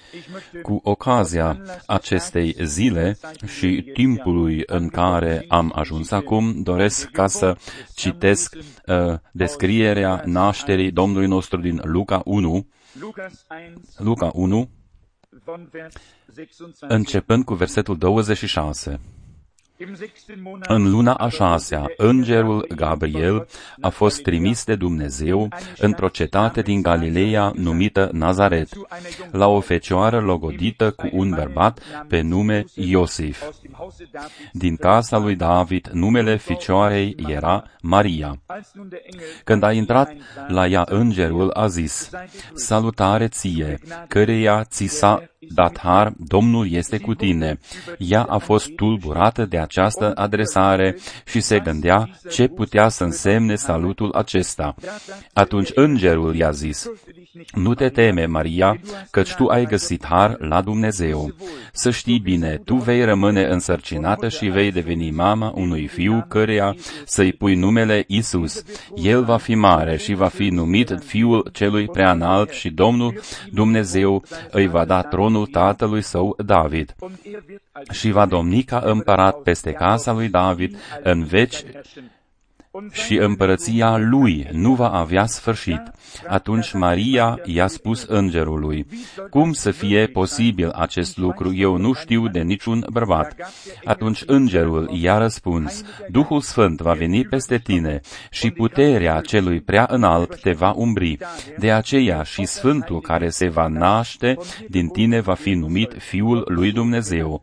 Cu ocazia acestei zile și timpului în care am ajuns acum, doresc ca să citesc descrierea nașterii Domnului nostru din Luca 1, începând cu versetul 26. În luna a 6-a, îngerul Gabriel a fost trimis de Dumnezeu într-o cetate din Galileea numită Nazaret, la o fecioară logodită cu un bărbat pe nume Iosif. Din casa lui David, numele ficioarei era Maria. Când a intrat la ea, îngerul a zis: Salutare ție, căreia ți s-a dat har, Domnul este cu tine. Ea a fost tulburată de această adresare și se gândea ce putea să însemne salutul acesta. Atunci îngerul i-a zis: Nu te teme, Maria, căci tu ai găsit har la Dumnezeu. Să știi bine, tu vei rămâne însărcinată și vei deveni mama unui fiu căreia să-i pui numele Isus. El va fi mare și va fi numit Fiul Celui Preanalt și Domnul Dumnezeu îi va da tronul tatălui său David și va domni ca împărat peste casa lui David în veci și împărăția lui nu va avea sfârșit. Atunci Maria i-a spus îngerului: Cum să fie posibil acest lucru? Eu nu știu de niciun bărbat. Atunci îngerul i-a răspuns: Duhul Sfânt va veni peste tine și puterea celui prea înalt te va umbri. De aceea și Sfântul care se va naște din tine va fi numit Fiul lui Dumnezeu.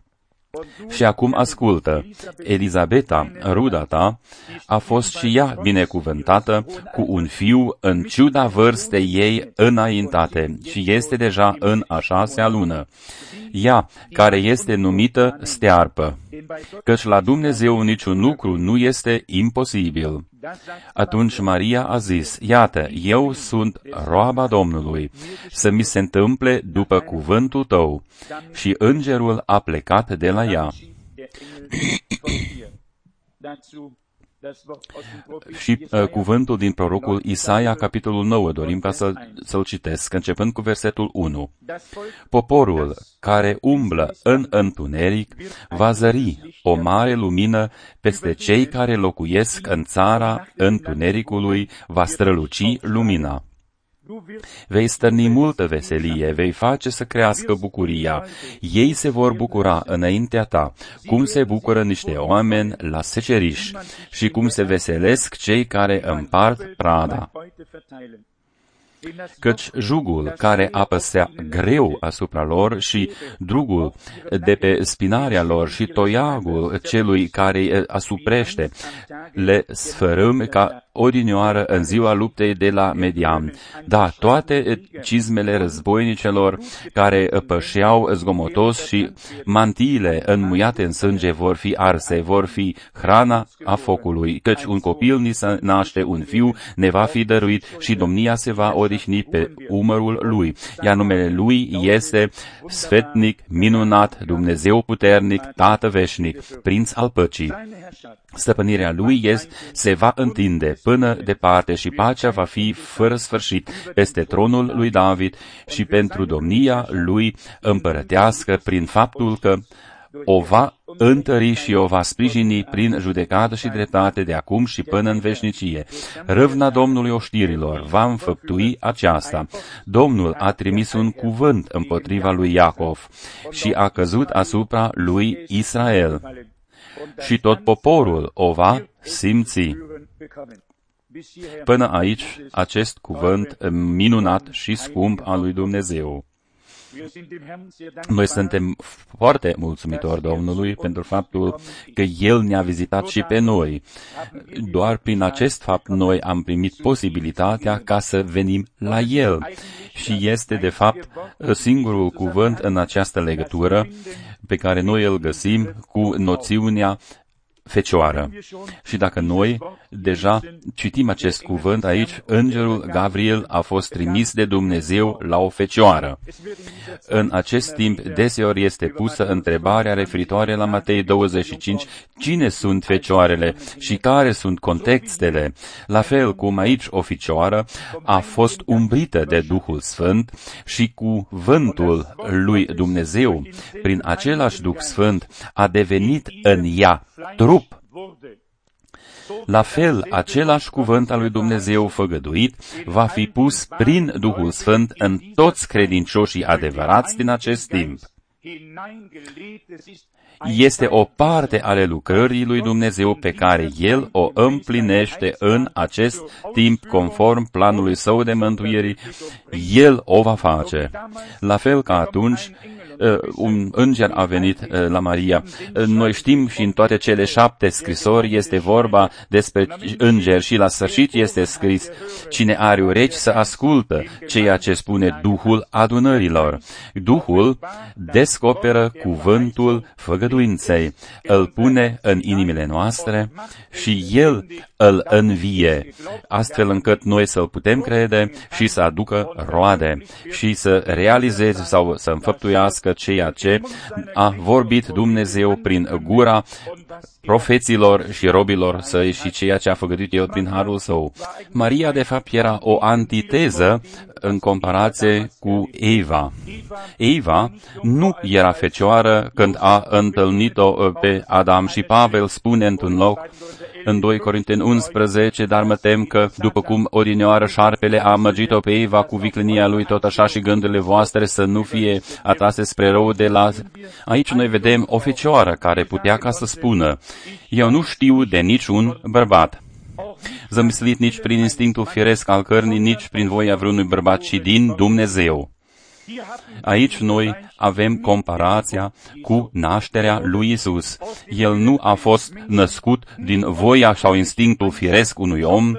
Și acum ascultă, Elizabeta, ruda ta, a fost și ea binecuvântată cu un fiu în ciuda vârstei ei înaintate și este deja în a 6-a lună. Ea, care este numită stearpă, căci la Dumnezeu niciun lucru nu este imposibil. Atunci Maria a zis: Iată, eu sunt roaba Domnului, să mi se întâmple după cuvântul tău. Și îngerul a plecat de la ea. Și cuvântul din prorocul Isaia, capitolul 9, dorim ca să-l citesc, începând cu versetul 1. Poporul care umblă în întuneric va zări o mare lumină, peste cei care locuiesc în țara întunericului va străluci lumina. Vei stârni multă veselie, vei face să crească bucuria. Ei se vor bucura înaintea ta, cum se bucură niște oameni la seceriș și cum se veselesc cei care împart prada. Căci jugul care apăsea greu asupra lor și drugul de pe spinarea lor și toiagul celui care asuprește le sfărâm ca odinioară în ziua luptei de la Median. Da, toate cizmele războinicelor care pășeau zgomotos și mantiile înmuiate în sânge vor fi arse, vor fi hrana a focului, căci un copil ni se naște, un fiu ne va fi dăruit și domnia se va odihni pe umărul lui, iar numele lui este Sfetnic, Minunat, Dumnezeu Puternic, Tată Veșnic, Prinț al Păcii. Stăpânirea lui se va întinde până departe și pacea va fi fără sfârșit peste tronul lui David și pentru domnia lui împărătească, prin faptul că o va întări și o va sprijini prin judecată și dreptate de acum și până în veșnicie. Râvna Domnului oștirilor va înfăptui aceasta. Domnul a trimis un cuvânt împotriva lui Iacov și a căzut asupra lui Israel. Și tot poporul o va simți. Până aici, acest cuvânt minunat și scump al lui Dumnezeu. Noi suntem foarte mulțumitori Domnului pentru faptul că El ne-a vizitat și pe noi. Doar prin acest fapt noi am primit posibilitatea ca să venim la El. Și este, de fapt, singurul cuvânt în această legătură pe care noi îl găsim cu noțiunea fecioară. Și dacă noi deja citim acest cuvânt aici, îngerul Gabriel a fost trimis de Dumnezeu la o fecioară. În acest timp, deseori este pusă întrebarea referitoare la Matei 25, cine sunt fecioarele și care sunt contextele. La fel cum aici o fecioară a fost umbrită de Duhul Sfânt și cuvântul lui Dumnezeu, prin același Duh Sfânt, a devenit în ea trup. La fel, același cuvânt al lui Dumnezeu făgăduit va fi pus prin Duhul Sfânt în toți credincioșii adevărați din acest timp. Este o parte ale lucrării lui Dumnezeu pe care El o împlinește în acest timp conform planului Său de mântuire. El o va face. La fel ca atunci, un înger a venit la Maria. Noi știm și în toate cele 7 scrisori este vorba despre îngeri și la sfârșit este scris, cine are urechi să ascultă ceea ce spune Duhul adunărilor. Duhul descoperă cuvântul făgăduinței, îl pune în inimile noastre și El îl învie, astfel încât noi să-l putem crede și să aducă roade și să realizeze sau să înfăptuiască ceea ce a vorbit Dumnezeu prin gura profeților și robilor săi și ceea ce a făgăduit El prin harul Său. Maria, de fapt, era o antiteză în comparație cu Eva. Eva nu era fecioară când a întâlnit-o pe Adam și Pavel spune într-un loc, în 2 Corinteni 11, dar mă tem că, după cum odinioară șarpele a amăgit-o pe Eva cu viclenia lui, tot așa și gândurile voastre să nu fie atrase spre rău de la... Aici noi vedem o fecioară care putea ca să spună, eu nu știu de niciun bărbat. Zămislit nici prin instinctul firesc al cărnii, nici prin voia vreunui bărbat, ci din Dumnezeu. Aici noi avem comparația cu nașterea lui Isus. El nu a fost născut din voia sau instinctul firesc unui om,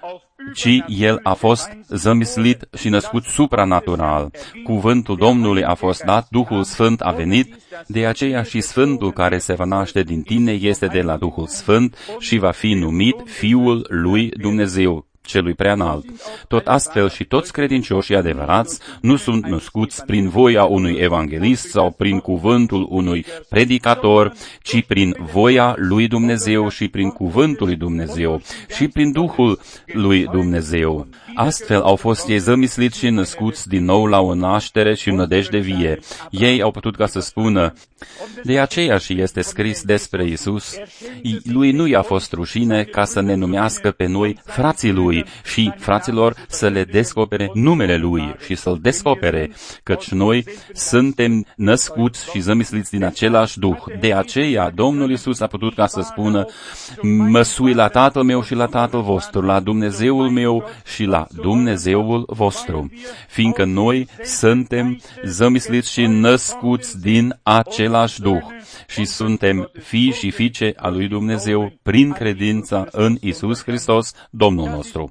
ci El a fost zămislit și născut supranatural. Cuvântul Domnului a fost dat, Duhul Sfânt a venit, de aceea și Sfântul care se va naște din tine este de la Duhul Sfânt și va fi numit Fiul lui Dumnezeu, celui preanalt. Tot astfel și toți credincioșii adevărați nu sunt născuți prin voia unui evanghelist sau prin cuvântul unui predicator, ci prin voia lui Dumnezeu și prin cuvântul lui Dumnezeu și prin Duhul lui Dumnezeu. Astfel au fost ei zămisliți și născuți din nou la o naștere și nădejde vie. Ei au putut ca să spună, de aceea și este scris despre Isus, lui nu i-a fost rușine ca să ne numească pe noi frații lui și fraților să le descopere numele lui și să-l descopere, căci noi suntem născuți și zămisliți din același Duh. De aceea Domnul Isus a putut ca să spună, mă sui la Tatăl meu și la Tatăl vostru, la Dumnezeul meu și la Dumnezeul vostru, fiindcă noi suntem zămisliți și născuți din același Duh și suntem fii și fiice a lui Dumnezeu prin credința în Isus Hristos, Domnul nostru.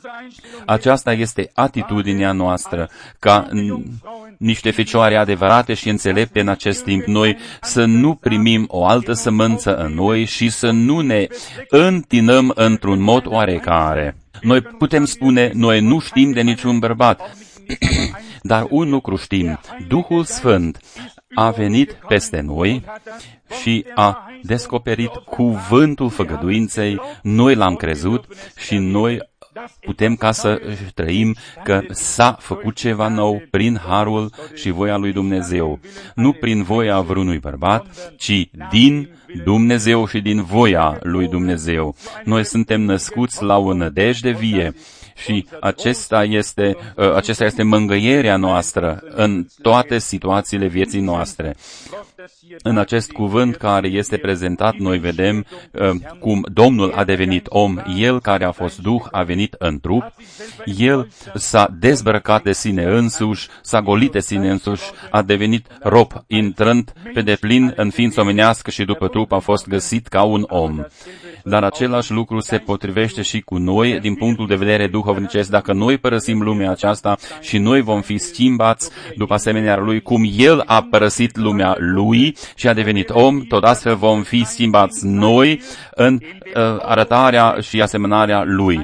Aceasta este atitudinea noastră, ca niște fecioare adevărate și înțelepte în acest timp, noi să nu primim o altă sămânță în noi și să nu ne întinăm într-un mod oarecare. Noi putem spune, noi nu știm de niciun bărbat, dar un lucru știm, Duhul Sfânt a venit peste noi și a descoperit cuvântul făgăduinței, noi l-am crezut și noi putem ca să trăim că s-a făcut ceva nou prin harul și voia lui Dumnezeu. Nu prin voia vreunui bărbat, ci din Dumnezeu și din voia lui Dumnezeu. Noi suntem născuți la o nădejde vie. Și acesta este mângâierea noastră în toate situațiile vieții noastre. În acest cuvânt care este prezentat, noi vedem cum Domnul a devenit om, El care a fost Duh a venit în trup, El s-a dezbrăcat de sine însuși, s-a golit de sine însuși, a devenit rob, intrând pe deplin în ființă omenească și după trup a fost găsit ca un om. Dar același lucru se potrivește și cu noi din punctul de vedere duhovnicesc. Dacă noi părăsim lumea aceasta și noi vom fi schimbați după asemenea Lui, cum El a părăsit lumea Lui lui și a devenit om, tot astfel vom fi schimbați noi în arătarea și asemănarea lui.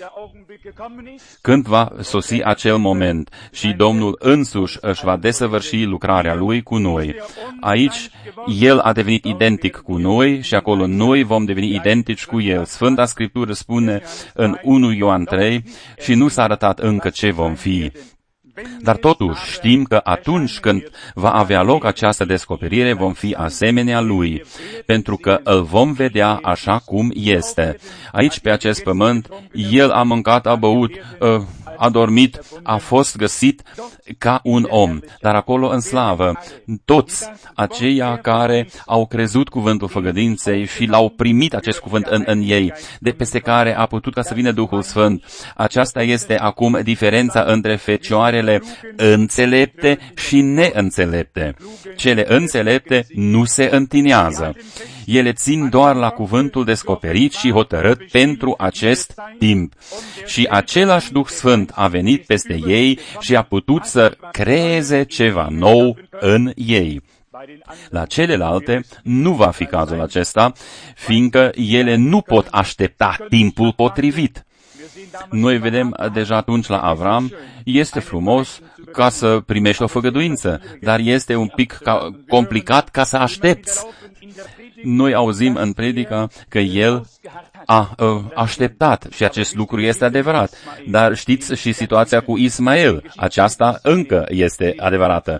Când va sosi acel moment și Domnul însuși își va desăvârși lucrarea Lui cu noi. Aici, El a devenit identic cu noi și acolo noi vom deveni identici cu El. Sfânta Scriptură spune în 1 Ioan 3 și nu s-a arătat încă ce vom fi. Dar totuși știm că atunci când va avea loc această descoperire, vom fi asemenea Lui, pentru că îl vom vedea așa cum este. Aici, pe acest pământ, El a mâncat, a băut, a dormit, a fost găsit ca un om. Dar acolo în slavă, toți aceia care au crezut cuvântul făgăduinței și l-au primit acest cuvânt în ei, de peste care a putut ca să vină Duhul Sfânt. Aceasta este acum diferența între fecioarele înțelepte și neînțelepte. Cele înțelepte nu se întinează. Ele țin doar la cuvântul descoperit și hotărât pentru acest timp. Și același Duh Sfânt a venit peste ei și a putut să creeze ceva nou în ei. La celelalte nu va fi cazul acesta, fiindcă ele nu pot aștepta timpul potrivit. Noi vedem deja atunci la Avram, este frumos ca să primești o făgăduință, dar este un pic complicat ca să aștepți. Noi auzim în predica că el a așteptat și acest lucru este adevărat. Dar știți și situația cu Ismael, aceasta încă este adevărată.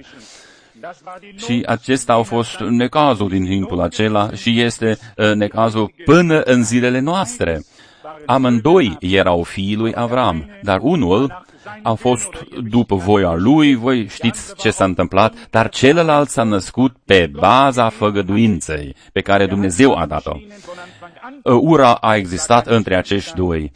Și acesta a fost necazul din timpul acela și este necazul până în zilele noastre. Amândoi erau fiii lui Avram, dar unul a fost după voia lui, voi știți ce s-a întâmplat, dar celălalt s-a născut pe baza făgăduinței pe care Dumnezeu a dat-o. Ura a existat între acești doi.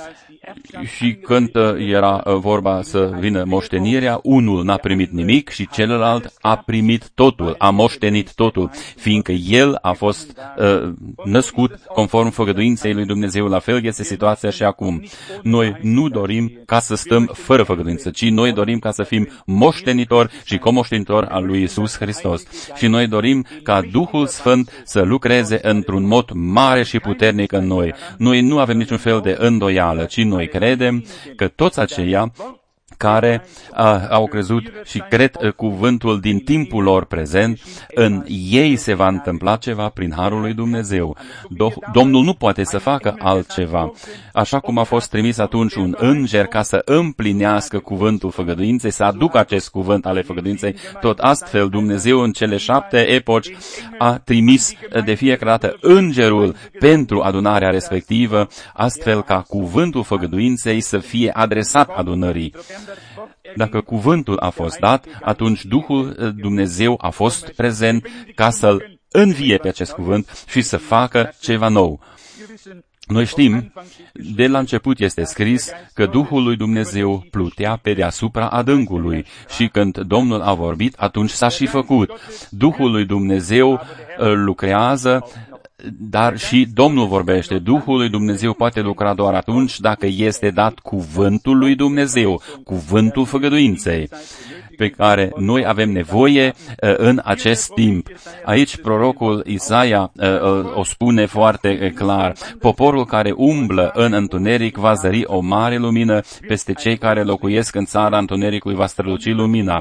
Și când era vorba să vină moștenirea, unul n-a primit nimic și celălalt a primit totul, a moștenit totul, fiindcă el a fost născut conform făgăduinței lui Dumnezeu. La fel este situația și acum. Noi nu dorim ca să stăm fără făgăduință, ci noi dorim ca să fim moștenitori și comoștenitori al lui Iisus Hristos. Și noi dorim ca Duhul Sfânt să lucreze într-un mod mare și puternic în noi. Noi nu avem niciun fel de îndoială, ci noi credem că toți aceia care au crezut și cred cuvântul din timpul lor prezent, în ei se va întâmpla ceva prin harul lui Dumnezeu. Domnul nu poate să facă altceva. Așa cum a fost trimis atunci un înger ca să împlinească cuvântul făgăduinței, să aducă acest cuvânt ale făgăduinței, tot astfel Dumnezeu în cele 7 epoci a trimis de fiecare dată îngerul pentru adunarea respectivă, astfel ca cuvântul făgăduinței să fie adresat adunării. Dacă cuvântul a fost dat, atunci Duhul Dumnezeu a fost prezent ca să-l învie pe acest cuvânt și să facă ceva nou. Noi știm, de la început este scris că Duhul lui Dumnezeu plutea pe deasupra adâncului și când Domnul a vorbit, atunci s-a și făcut. Duhul lui Dumnezeu lucrează, dar și Domnul vorbește. Duhul lui Dumnezeu poate lucra doar atunci dacă este dat cuvântul lui Dumnezeu, cuvântul făgăduinței, pe care noi avem nevoie în acest timp. Aici prorocul Isaia o spune foarte clar. Poporul care umblă în întuneric va zări o mare lumină, peste cei care locuiesc în țara întunericului va străluci lumina.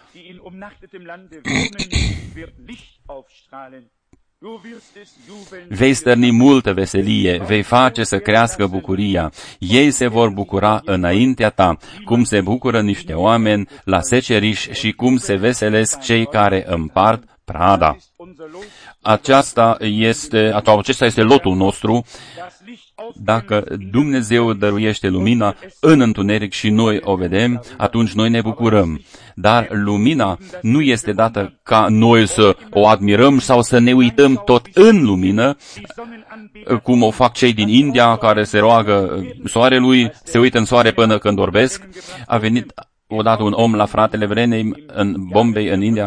Vei stârni multă veselie, vei face să crească bucuria. Ei se vor bucura înaintea ta, cum se bucură niște oameni la seceriș și cum se veselesc cei care împart prada. Acesta este lotul nostru. Dacă Dumnezeu dăruiește lumina în întuneric și noi o vedem, atunci noi ne bucurăm. Dar lumina nu este dată ca noi să o admirăm sau să ne uităm tot în lumină, cum o fac cei din India care se roagă soarelui, se uită în soare până când orbesc. A venit odată un om la fratele Vrenei în Bombay, în India,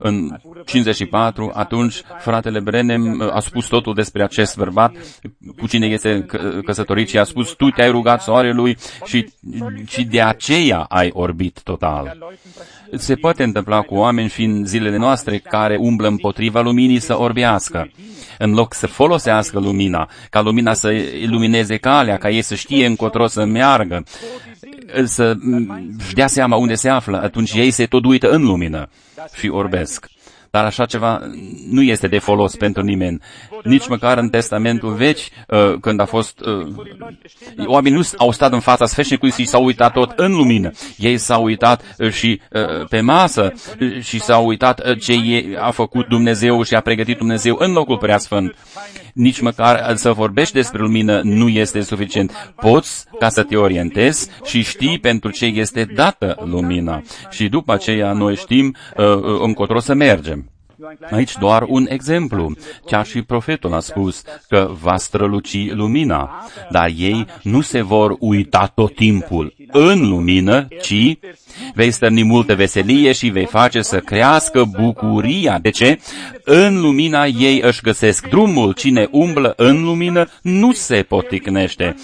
în 54, atunci fratele Branham a spus totul despre acest bărbat, cu cine este căsătorit, și a spus: tu te-ai rugat soarelui și de aceea ai orbit total. Se poate întâmpla cu oameni și în zilele noastre care umblă împotriva luminii să orbească. În loc să folosească lumina, ca lumina să ilumineze calea, ca ei să știe încotro să meargă, să-și dea seama unde se află, atunci ei se tot uită în lumină și orbesc. Dar așa ceva nu este de folos pentru nimeni. Nici măcar în Testamentul Vechi, când a fost... oamenii nu au stat în fața sfeșnicului și s-au uitat tot în lumină. Ei s-au uitat și pe masă și s-au uitat ce a făcut Dumnezeu și a pregătit Dumnezeu în locul preasfânt. Nici măcar să vorbești despre lumină nu este suficient. Poți ca să te orientezi și știi pentru ce este dată lumina. Și după aceea noi știm încotro să mergem. Aici doar un exemplu. Chiar și profetul a spus că va străluci lumina, dar ei nu se vor uita tot timpul în lumină, ci vei stârni multă veselie și vei face să crească bucuria. De ce? În lumina ei își găsesc drumul. Cine umblă în lumină nu se poticnește.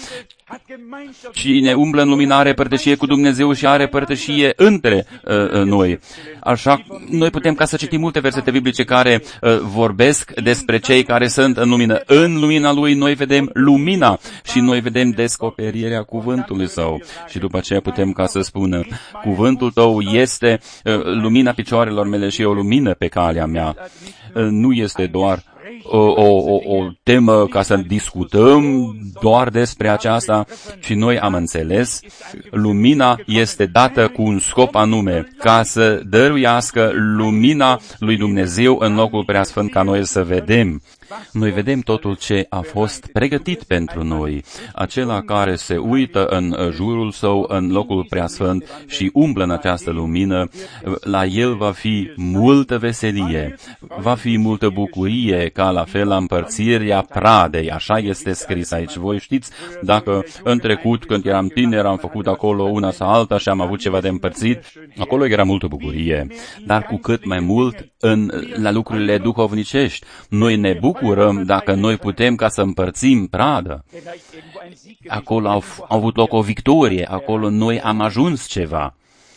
Cine umblă în lumină are părtășie cu Dumnezeu și are părtășie între noi. Așa, noi putem ca să citim multe versete biblice care vorbesc despre cei care sunt în lumină. În lumina Lui noi vedem lumina și noi vedem descoperirea cuvântului Său. Și după aceea putem ca să spună: cuvântul Tău este lumina picioarelor mele și o lumină pe calea mea. Nu este doar o temă ca să discutăm doar despre aceasta, și noi am înțeles, lumina este dată cu un scop anume, ca să dăruiască lumina lui Dumnezeu în locul preasfânt ca noi să vedem. Noi vedem totul ce a fost pregătit pentru noi. Acela care se uită în jurul său, în locul preasfânt și umblă în această lumină, la el va fi multă veselie, va fi multă bucurie, ca la fel la împărțirea pradei. Așa este scris aici. Voi știți, dacă în trecut, când eram tineri, am făcut acolo una sau alta și am avut ceva de împărțit, acolo era multă bucurie. Dar cu cât mai mult la lucrurile duhovnicești, noi ne bucurăm dacă noi putem ca să împărțim pradă. Acolo a avut loc o victorie, acolo noi am ajuns ceva.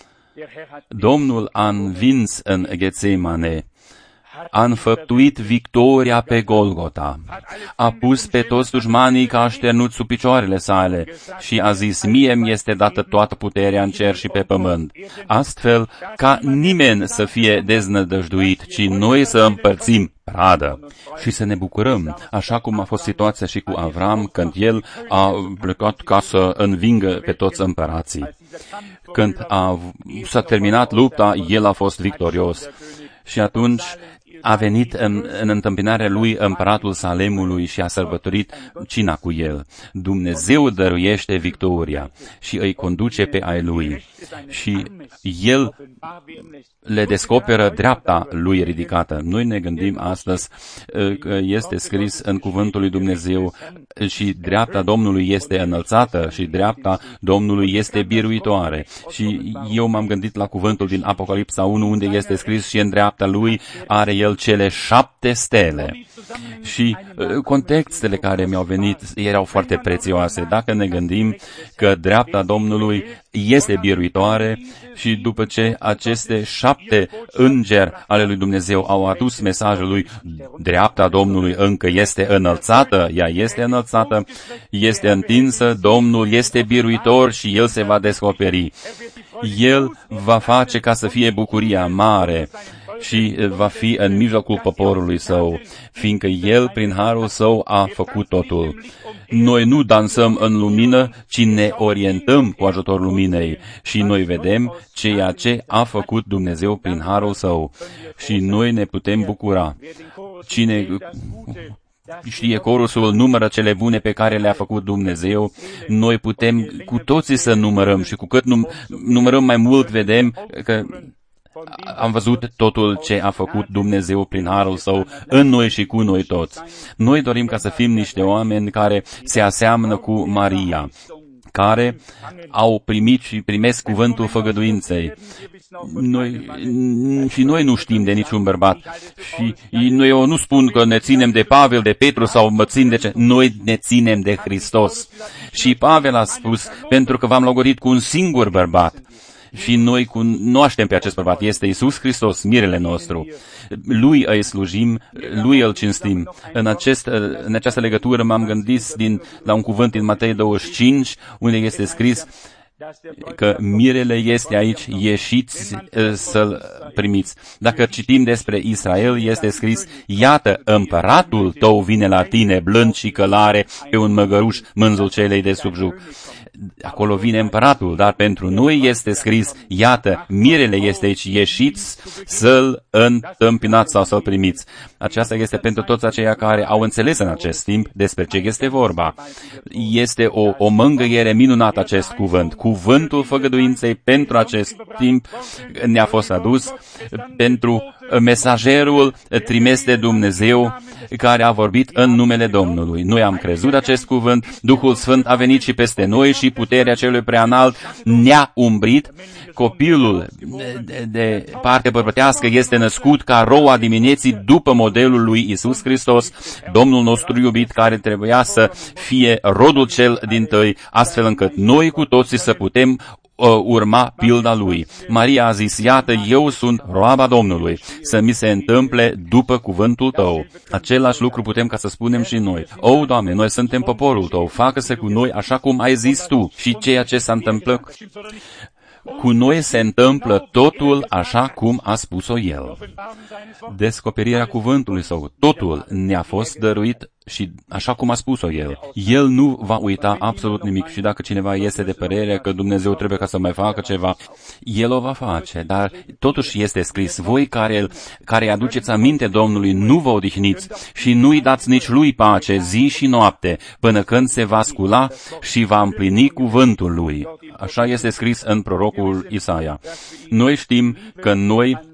Domnul a învins în Getsemane, a înfăptuit victoria pe Golgota, a pus pe toți dușmanii ca așternuți sub picioarele sale și a zis: mie mi este dată toată puterea în cer și pe pământ, astfel ca nimeni să fie deznădăjduit, ci noi să împărțim pradă și să ne bucurăm, așa cum a fost situația și cu Avram, când el a plecat ca să învingă pe toți împărații. Când s-a terminat lupta, el a fost victorios. Și atunci a venit în întâmpinarea lui împăratul Salemului și a sărbătorit cina cu el. Dumnezeu dăruiește victoria și îi conduce pe ai lui. Și el le descoperă dreapta lui ridicată. Noi ne gândim astăzi că este scris în cuvântul lui Dumnezeu: și dreapta Domnului este înălțată și dreapta Domnului este biruitoare. Și eu m-am gândit la cuvântul din Apocalipsa 1, unde este scris: și în dreapta lui are el cele 7 stele. Și contextele care mi-au venit erau foarte prețioase. Dacă ne gândim că dreapta Domnului este biruitoare și după ce aceste 7 îngeri ale lui Dumnezeu au adus mesajul lui: dreapta Domnului încă este înălțată, ea este înălțată, este întinsă, Domnul este biruitor și El se va descoperi. El va face ca să fie bucuria mare și va fi în mijlocul poporului său, fiindcă El, prin harul său, a făcut totul. Noi nu dansăm în lumină, ci ne orientăm cu ajutorul luminei și noi vedem ceea ce a făcut Dumnezeu prin harul său și noi ne putem bucura. Cine știe corusul, numără cele bune pe care le-a făcut Dumnezeu, noi putem cu toții să numărăm și cu cât numărăm mai mult, vedem că am văzut totul ce a făcut Dumnezeu prin harul său în noi și cu noi toți. Noi dorim ca să fim niște oameni care se aseamănă cu Maria, care au primit și primesc cuvântul făgăduinței. Noi nu știm de niciun bărbat. Și eu nu spun că ne ținem de Pavel, de Petru sau mă țin de ce. Noi ne ținem de Hristos. Și Pavel a spus, pentru că v-am logodit cu un singur bărbat. Și noi cunoaștem pe acest bărbat. Este Iisus Hristos, mirele nostru. Lui îi slujim, Lui îl cinstim. În această legătură m-am gândit la un cuvânt din Matei 25, unde este scris că mirele este aici, ieșiți să-l primiți. Dacă citim despre Israel, este scris, iată, împăratul tău vine la tine, blând și călare, pe un măgăruș, mânzul celei de subjuc. Acolo vine împăratul, dar pentru noi este scris, iată, mirele este aici, ieșiți să-l întâmpinați sau să-l primiți. Aceasta este pentru toți aceia care au înțeles în acest timp despre ce este vorba. Este o mângâiere minunată acest cuvânt. Cuvântul făgăduinței pentru acest timp ne-a fost adus, pentru mesagerul trimis de Dumnezeu care a vorbit în numele Domnului. Noi am crezut acest cuvânt, Duhul Sfânt a venit și peste noi și puterea celui preanalt ne-a umbrit. Copilul de parte bărbătească este născut ca roa dimineții după modelul lui Iisus Hristos, Domnul nostru iubit, care trebuia să fie rodul cel dintâi, astfel încât noi cu toții să putem urma pilda lui. Maria a zis, iată, eu sunt roaba Domnului, să mi se întâmple după cuvântul tău. Același lucru putem ca să spunem și noi. O, Doamne, noi suntem poporul tău, facă-se cu noi așa cum ai zis tu. Și ceea ce s-a întâmplat cu noi se întâmplă totul așa cum a spus-o El. Descoperirea cuvântului său, totul ne-a fost dăruit și așa cum a spus-o El. El nu va uita absolut nimic și dacă cineva este de părere că Dumnezeu trebuie ca să mai facă ceva, El o va face, dar totuși este scris, voi care aduceți aminte Domnului, nu vă odihniți și nu-i dați nici Lui pace zi și noapte, până când se va scula și va împlini cuvântul Lui. Așa este scris în prorocul Isaia. Noi știm că noi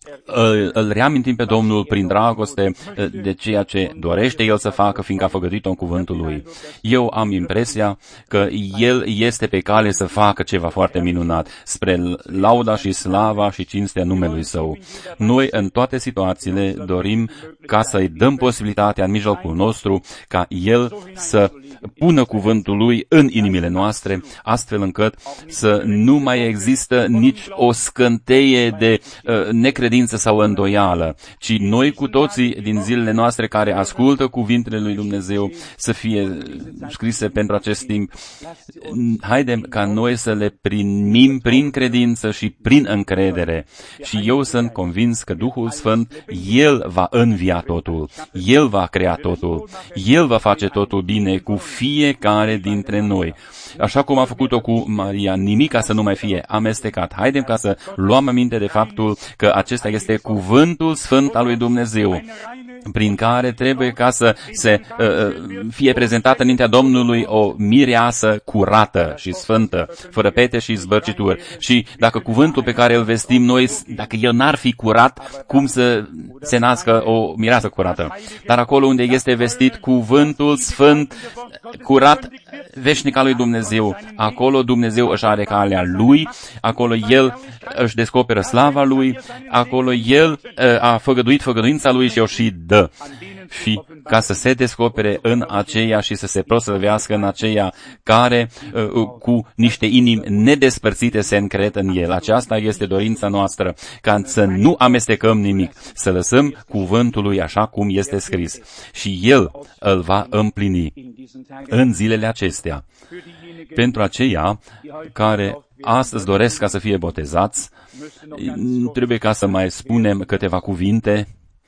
îl reamintim pe Domnul prin dragoste de ceea ce dorește El să facă, fiindcă a făgăduit-o în cuvântul Lui. Eu am impresia că El este pe cale să facă ceva foarte minunat spre lauda și slava și cinstea numelui Său. Noi în toate situațiile dorim ca să-i dăm posibilitatea în mijlocul nostru ca El să pună cuvântul Lui în inimile noastre, astfel încât să nu mai există nici o scânteie de necredință sau îndoială, ci noi cu toții din zilele noastre care ascultă cuvintele lui Dumnezeu să fie scrise pentru acest timp. Haidem ca noi să le primim prin credință și prin încredere. Și eu sunt convins că Duhul Sfânt, El va învia totul, El va crea totul, El va face totul bine cu fiecare dintre noi. Așa cum a făcut-o cu Maria, nimic ca să nu mai fie amestecat. Haidem ca să luăm aminte de faptul că acesta este cuvântul sfânt al lui Dumnezeu, prin care trebuie ca să se fie prezentată înaintea Domnului o mireasă curată și sfântă, fără pete și zbărcituri. Și dacă cuvântul pe care îl vestim noi, dacă el n-ar fi curat, cum să se nască o mireasă curată? Dar acolo unde este vestit cuvântul sfânt, curat, veșnic al lui Dumnezeu, acolo Dumnezeu își are calea Lui, acolo El își descoperă slava Lui, acolo El a făgăduit făgăduința Lui și o și dă. Și ca să se descopere în aceea și să se proslăvească în aceea care cu niște inimi nedespărțite se încred în El. Aceasta este dorința noastră, ca să nu amestecăm nimic, să lăsăm cuvântul Lui așa cum este scris. Și El îl va împlini în zilele acestea. Pentru aceia care astăzi doresc ca să fie botezați, trebuie ca să mai spunem câteva cuvinte.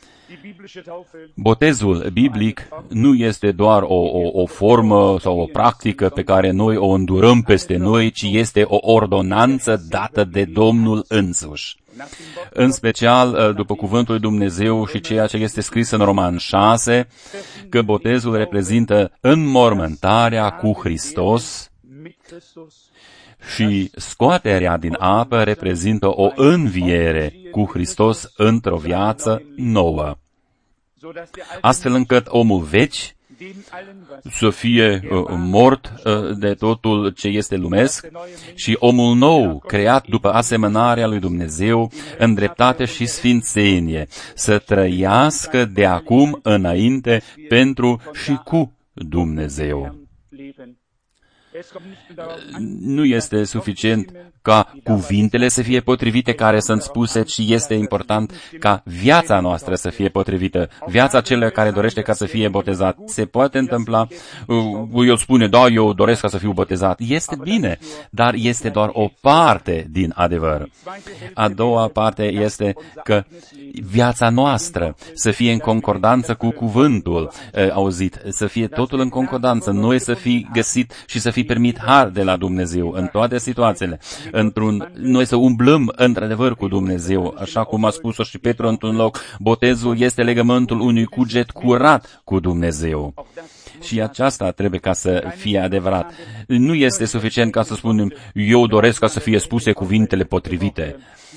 Botezul biblic nu este doar o formă sau o practică pe care noi o îndurăm peste noi, ci este o ordonanță dată de Domnul însuși. În special după cuvântul lui Dumnezeu și ceea ce este scris în Roman 6, că botezul reprezintă înmormântarea cu Hristos și scoaterea din apă reprezintă o înviere cu Hristos într-o viață nouă. Astfel încât omul vechi să fie mort de totul ce este lumesc și omul nou, creat după asemănarea lui Dumnezeu, în dreptate și sfințenie, să trăiască de acum înainte pentru și cu Dumnezeu. Nu este suficient ca cuvintele să fie potrivite care sunt spuse, ci este important ca viața noastră să fie potrivită. Viața celui care dorește ca să fie botezat. Se poate întâmpla, el spune, da, eu doresc ca să fiu botezat. Este bine, dar este doar o parte din adevăr. A doua parte este că viața noastră să fie în concordanță cu cuvântul auzit, să fie totul în concordanță, noi să fi găsit și să fi permit har de la Dumnezeu în toate situațiile. Noi să umblăm într-adevăr cu Dumnezeu, așa cum a spus-o și Petru într-un loc, botezul este legământul unui cuget curat cu Dumnezeu. Și aceasta trebuie ca să fie adevărat. Nu este suficient ca să spunem, eu doresc ca să fie spuse cuvintele potrivite.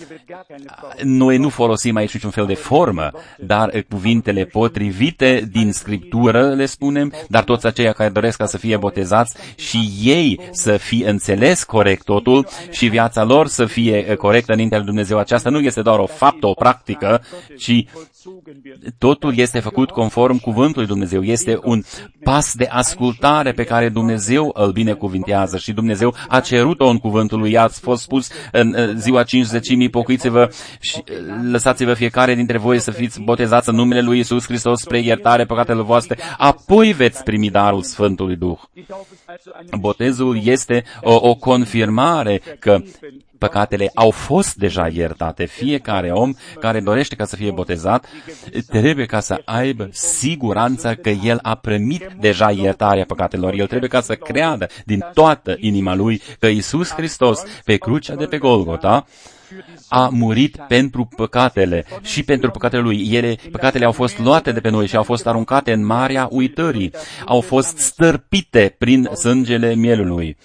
Noi nu folosim aici niciun fel de formă, dar cuvintele potrivite din Scriptură le spunem, dar toți aceia care doresc ca să fie botezați și ei să fie înțeles corect totul și viața lor să fie corectă înaintea lui Dumnezeu. Aceasta nu este doar o faptă, o practică, ci totul este făcut conform cuvântului Dumnezeu. Este un pas de ascultare pe care Dumnezeu îl binecuvintează și Dumnezeu a cerut-o în cuvântul lui. A fost spus în ziua 50, pocăiți-vă și lăsați-vă fiecare dintre voi să fiți botezați în numele lui Iisus Hristos spre iertare păcatelor voastre, apoi veți primi darul Sfântului Duh. Botezul este o confirmare că păcatele au fost deja iertate. Fiecare om care dorește ca să fie botezat trebuie ca să aibă siguranța că el a primit deja iertarea păcatelor. El trebuie ca să creadă din toată inima lui că Iisus Hristos pe crucea de pe Golgota a murit pentru păcatele și pentru păcatele lui. Păcatele au fost luate de pe noi și au fost aruncate în marea uitării. Au fost stârpite prin sângele mielului.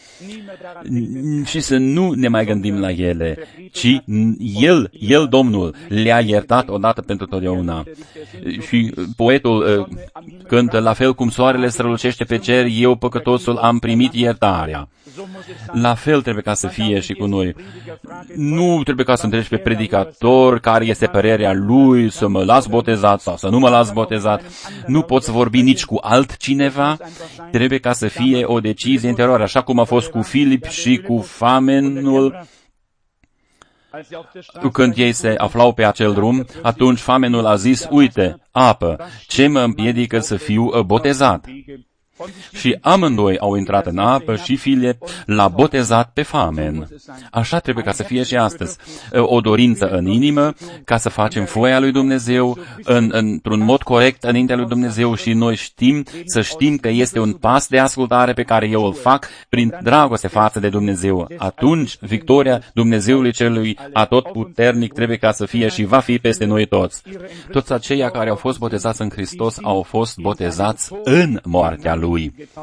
Și să nu ne mai gândim la ele, ci El, Domnul, le-a iertat odată pentru totdeauna. Și poetul cântă, la fel cum soarele strălucește pe cer, eu, păcătosul, am primit iertarea. La fel trebuie ca să fie și cu noi. Nu trebuie ca să întrebi pe predicator care este părerea lui, să mă las botezat sau să nu mă las botezat. Nu poți vorbi nici cu altcineva. Trebuie ca să fie o decizie interioară, așa cum a fost cu Filip și cu Famenul. Când ei se aflau pe acel drum, atunci Famenul a zis, uite, apă, ce mă împiedică să fiu botezat? Și amândoi au intrat în apă și Filip l-a botezat pe Famen. Așa trebuie ca să fie și astăzi. O dorință în inimă ca să facem voia lui Dumnezeu într-un mod corect înaintea lui Dumnezeu și noi să știm că este un pas de ascultare pe care eu îl fac prin dragoste față de Dumnezeu. Atunci, victoria Dumnezeului Celui Atotputernic trebuie ca să fie și va fi peste noi toți. Toți aceia care au fost botezați în Hristos au fost botezați în moartea Lui.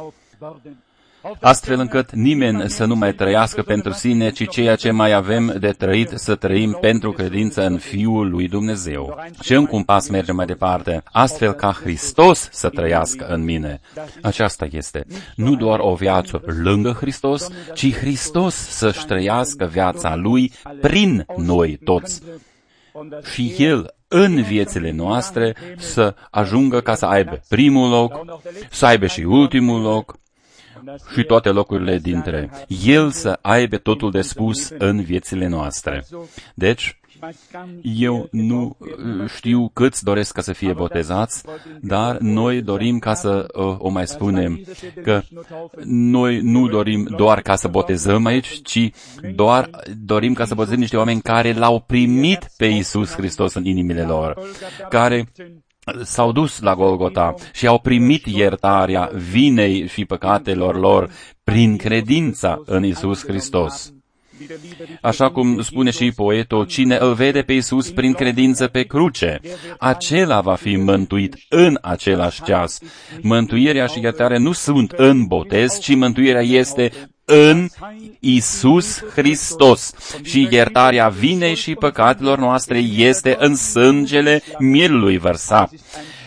Astfel încât nimeni să nu mai trăiască pentru sine, ci ceea ce mai avem de trăit să trăim pentru credință în Fiul lui Dumnezeu. Și încă un pas merge mai departe, astfel ca Hristos să trăiască în mine. Aceasta este nu doar o viață lângă Hristos, ci Hristos să-și trăiască viața Lui prin noi toți. Și El în viețile noastre să ajungă ca să aibă primul loc, să aibă și ultimul loc și toate locurile dintre. El să aibă totul de spus în viețile noastre. Deci, eu nu știu câți doresc ca să fie botezați, dar noi dorim ca să o mai spunem, că noi nu dorim doar ca să botezăm aici, ci doar dorim ca să botezăm niște oameni care l-au primit pe Iisus Hristos în inimile lor, care s-au dus la Golgota și au primit iertarea vinei și păcatelor lor prin credința în Iisus Hristos. Așa cum spune și poetul, cine îl vede pe Iisus prin credință pe cruce, acela va fi mântuit în același ceas. Mântuirea și iertarea nu sunt în botez, ci mântuirea este în Iisus Hristos. Și iertarea vinei și păcatelor noastre este în sângele mielului vărsat.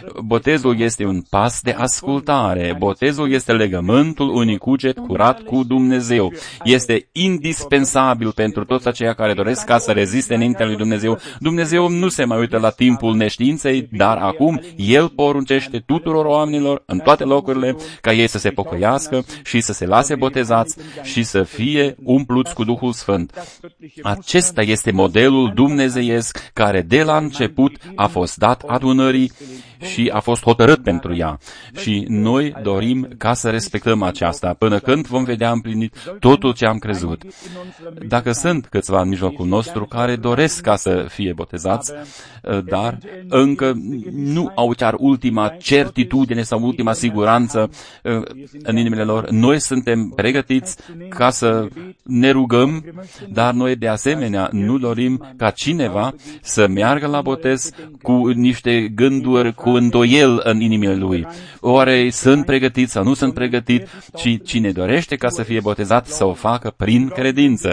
Botezul este un pas de ascultare. Botezul este legământul unui cuget curat cu Dumnezeu. Este indispensabil pentru toți aceia care doresc ca să reziste înaintea lui Dumnezeu. Dumnezeu nu se mai uită la timpul neștiinței, dar acum El poruncește tuturor oamenilor în toate locurile ca ei să se pocăiască și să se lase botezați și să fie umpluți cu Duhul Sfânt. Acesta este modelul dumnezeiesc care de la început a fost dat adunării și a fost hotărât pentru ea. Și noi dorim ca să respectăm aceasta până când vom vedea împlinit totul ce am crezut. Dacă sunt câțiva în mijlocul nostru care doresc ca să fie botezați, dar încă nu au chiar ultima certitudine sau ultima siguranță în inimile lor, noi suntem pregătiți ca să ne rugăm, dar noi de asemenea nu dorim ca cineva să meargă la botez cu niște gânduri, cu îndoiel în inimile lui. Oare sunt pregătit sau nu sunt pregătit? Și cine dorește ca să fie botezat să o facă prin credință.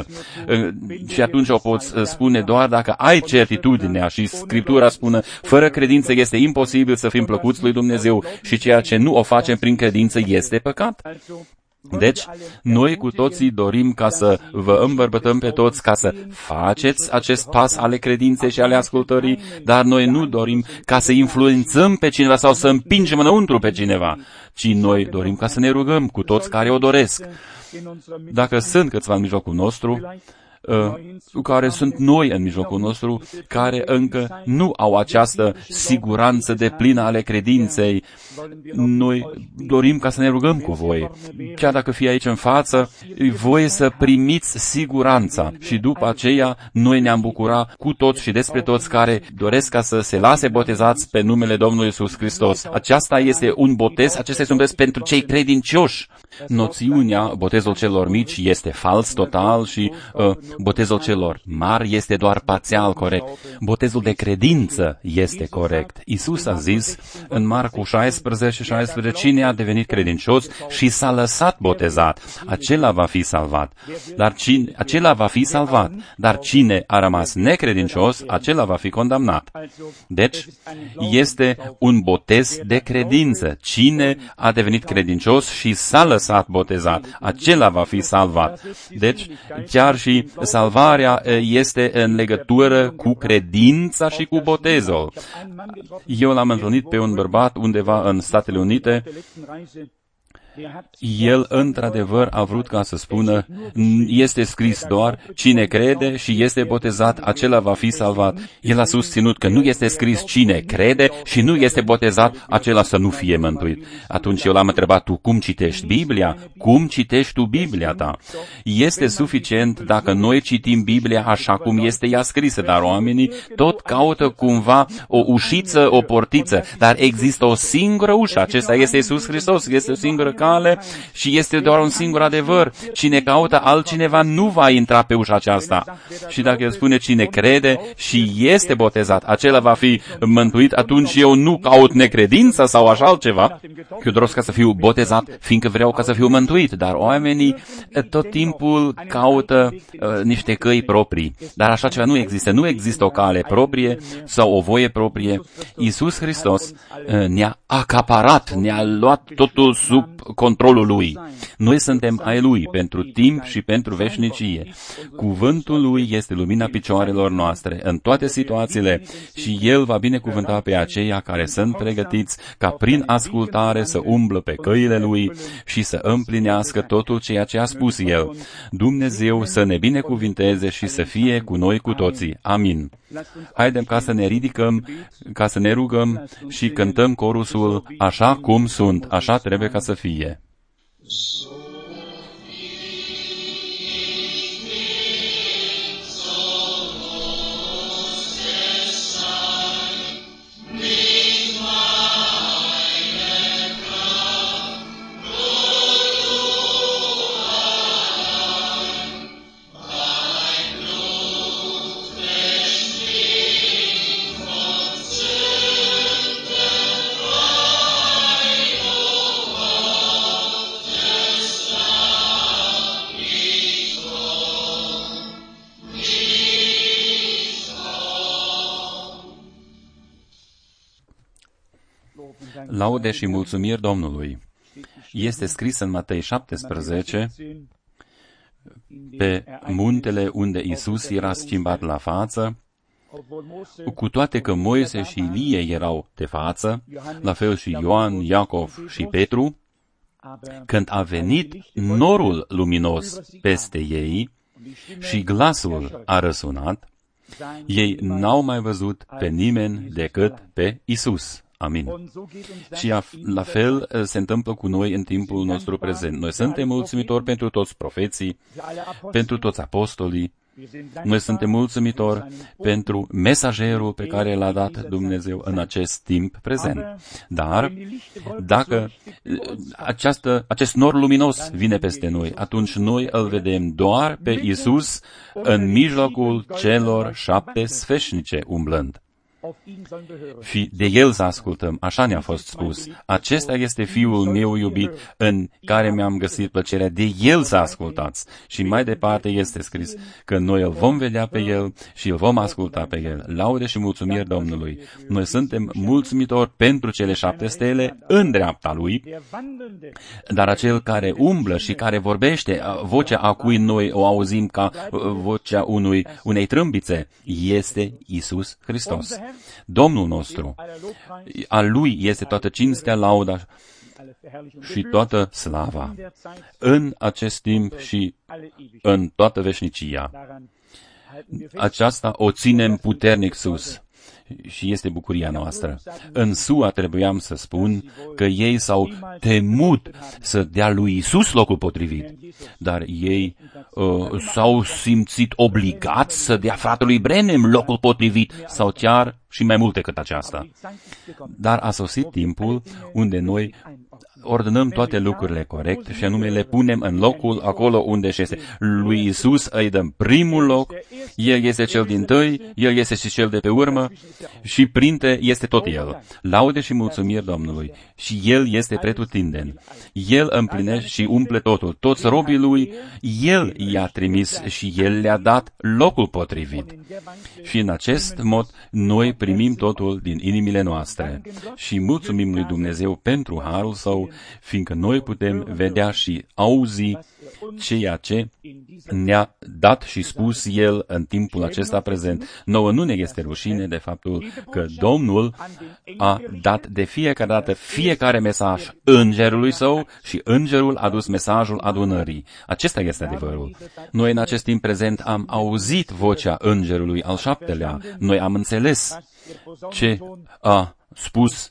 Și atunci o poți spune doar dacă ai certitudinea și Scriptura spune, fără credință este imposibil să fim plăcuți lui Dumnezeu și ceea ce nu o facem prin credință este păcat. Deci, noi cu toții dorim ca să vă îmbărbătăm pe toți, ca să faceți acest pas ale credinței și ale ascultării, dar noi nu dorim ca să influențăm pe cineva sau să împingem înăuntru pe cineva, ci noi dorim ca să ne rugăm cu toți care o doresc. Dacă sunt câțiva în mijlocul nostru, care sunt noi în mijlocul nostru, care încă nu au această siguranță de plină ale credinței, noi dorim ca să ne rugăm cu voi. Chiar dacă fie aici în față, e voie să primiți siguranța și după aceea noi ne-am bucura cu toți și despre toți care doresc ca să se lase botezați pe numele Domnului Iisus Hristos. Aceasta este un botez, acesta este un botez pentru cei credincioși. Noțiunea botezul celor mici este fals total și botezul celor mari este doar parțial corect. Botezul de credință este corect. Iisus a zis în Marcu 16, cine a devenit credincios și s-a lăsat botezat, acela va fi salvat. Acela va fi salvat, dar cine a rămas necredincios, acela va fi condamnat. Deci, este un botez de credință. Cine a devenit credincios și s-a lăsat botezat, acela va fi salvat. Deci, chiar și salvarea este în legătură cu credința și cu botezul. Eu l-am întâlnit pe un bărbat undeva în Statele Unite. El, într-adevăr, a vrut ca să spună, este scris doar, cine crede și este botezat, acela va fi salvat. El a susținut că nu este scris cine crede și nu este botezat, acela să nu fie mântuit. Atunci eu l-am întrebat, tu cum citești Biblia? Cum citești tu Biblia ta? Este suficient dacă noi citim Biblia așa cum este ea scrisă, dar oamenii tot caută cumva o ușiță, o portiță, dar există o singură ușă, acesta este Iisus Hristos, este o singură și este doar un singur adevăr. Cine caută altcineva nu va intra pe ușa aceasta. Și dacă el spune cine crede și este botezat, acela va fi mântuit, atunci eu nu caut necredința sau așa altceva. Eu doresc ca să fiu botezat, fiindcă vreau ca să fiu mântuit, dar oamenii tot timpul caută niște căi proprii. Dar așa ceva nu există. Nu există o cale proprie sau o voie proprie. Iisus Hristos ne-a acaparat, ne-a luat totul sub controlul Lui. Noi suntem ai Lui pentru timp și pentru veșnicie. Cuvântul Lui este lumina picioarelor noastre în toate situațiile și El va binecuvânta pe aceia care sunt pregătiți ca prin ascultare să umblă pe căile Lui și să împlinească totul ceea ce a spus El. Dumnezeu să ne binecuvinteze și să fie cu noi cu toții. Amin. Haidem ca să ne ridicăm, ca să ne rugăm și cântăm corusul așa cum sunt, așa trebuie ca să fie. Laude și mulțumiri Domnului. Este scris în Matei 17, pe muntele unde Iisus era schimbat la față, cu toate că Moise și Ilie erau de față, la fel și Ioan, Iacov și Petru, când a venit norul luminos peste ei și glasul a răsunat, ei n-au mai văzut pe nimeni decât pe Iisus. Amin. Și la fel se întâmplă cu noi în timpul nostru prezent. Noi suntem mulțumitori pentru toți profeții, pentru toți apostolii. Noi suntem mulțumitori pentru mesagerul pe care l-a dat Dumnezeu în acest timp prezent. Dar, dacă acest nor luminos vine peste noi, atunci noi îl vedem doar pe Iisus în mijlocul celor 7 sfeșnice umblând. De El să ascultăm, așa ne-a fost spus. Acesta este Fiul meu iubit, în care mi-am găsit plăcerea, de El să ascultați. Și mai departe este scris că noi îl vom vedea pe El și îl vom asculta pe El. Laude și mulțumiri Domnului. Noi suntem mulțumitori pentru cele 7 stele în dreapta Lui, dar acel care umblă și care vorbește, vocea a cui noi o auzim ca vocea unei trâmbițe, este Iisus Hristos. Domnul nostru, a Lui este toată cinstea, lauda și toată slava în acest timp și în toată veșnicia. Aceasta o ținem puternic sus și este bucuria noastră. În SUA trebuiam să spun că ei s-au temut să dea lui Iisus locul potrivit, dar ei s-au simțit obligați să dea fratelui Branham locul potrivit sau chiar și mai multe cât aceasta. Dar a sosit timpul unde noi ordonăm toate lucrurile corect și anume le punem în locul acolo unde este. Lui Iisus îi dăm primul loc, El este cel dintâi, El este și cel de pe urmă și printre este tot El. Laude și mulțumiri Domnului. Și El este pretutindeni. El împlinește și umple totul. Toți robii Lui, El i-a trimis și El le-a dat locul potrivit. Și în acest mod noi primim totul din inimile noastre. Și mulțumim lui Dumnezeu pentru harul Său, fiindcă noi putem vedea și auzi ceea ce ne-a dat și spus El în timpul acesta prezent. Nouă nu ne este rușine de faptul că Domnul a dat de fiecare dată fiecare mesaj îngerului Său și îngerul a dus mesajul adunării. Acesta este adevărul. Noi în acest timp prezent am auzit vocea îngerului al 7-lea. Noi am înțeles ce a spus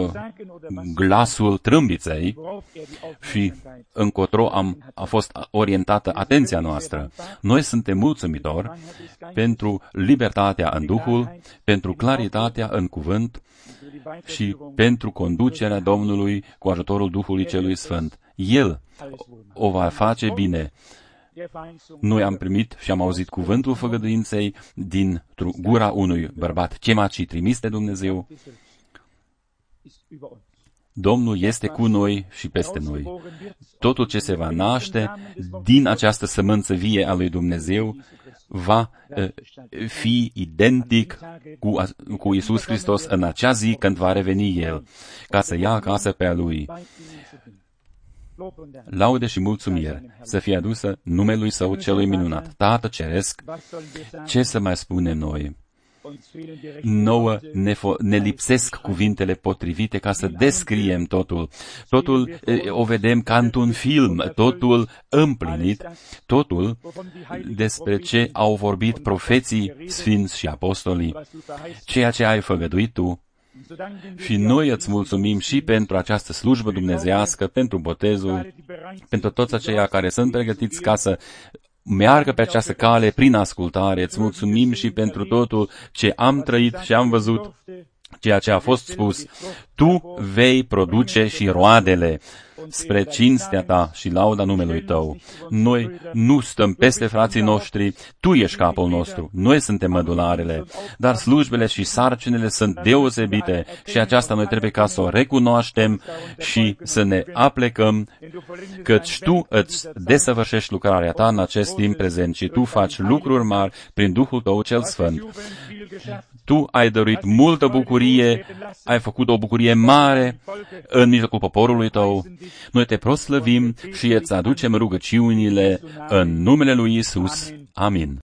glasul trâmbiței și încotro a fost orientată atenția noastră. Noi suntem mulțumitori pentru libertatea în Duhul, pentru claritatea în cuvânt și pentru conducerea Domnului cu ajutorul Duhului Celui Sfânt. El o va face bine. Noi am primit și am auzit cuvântul făgăduinței din gura unui bărbat chemat și trimis de Dumnezeu. Domnul este cu noi și peste noi. Totul ce se va naște din această sămânță vie a lui Dumnezeu va fi identic cu Iisus Hristos în acea zi când va reveni El, ca să ia acasă pe a Lui. Laude și mulțumiri să fie adusă numelui Său celui minunat. Tată Ceresc, ce să mai spunem noi? Nouă ne lipsesc cuvintele potrivite ca să descriem totul. Totul o vedem ca într-un film, totul împlinit, totul despre ce au vorbit profeții sfinți și apostolii, ceea ce ai făgăduit Tu. Și noi îți mulțumim și pentru această slujbă dumnezeiască, pentru botezul, pentru toți aceia care sunt pregătiți ca să meargă pe această cale prin ascultare. Îți mulțumim și pentru totul ce am trăit și am văzut, ceea ce a fost spus. Tu vei produce și roadele. spre cinstea ta și lauda numelui tău. Noi nu stăm peste frații noștri, tu ești capul nostru, noi suntem mădularele, dar slujbele și sarcinile sunt deosebite și aceasta noi trebuie ca să o recunoaștem și să ne aplecăm, căci tu îți desăvârșești lucrarea ta în acest timp prezent și tu faci lucruri mari prin Duhul tău cel Sfânt. Tu ai dăruit multă bucurie, ai făcut o bucurie mare în mijlocul poporului tău. Noi te proslăvim și îți aducem rugăciunile în numele lui Iisus. Amin.